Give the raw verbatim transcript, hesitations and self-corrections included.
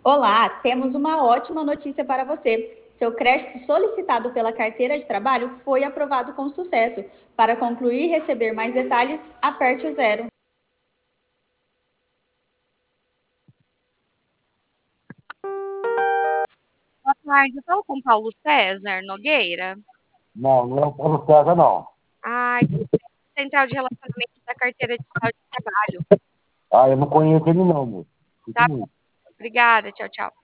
Olá, temos uma ótima notícia para você. Seu crédito solicitado pela carteira de trabalho foi aprovado com sucesso. Para concluir e receber mais detalhes, aperte o zero. Boa tarde, eu falo com o Paulo César Nogueira. Não, não é o Paulo César, não. Ai, Central de Relacionamento da Carteira de Trabalho. Ah, eu não conheço ele não, moço. Sinto Tá, muito. obrigada, tchau, tchau.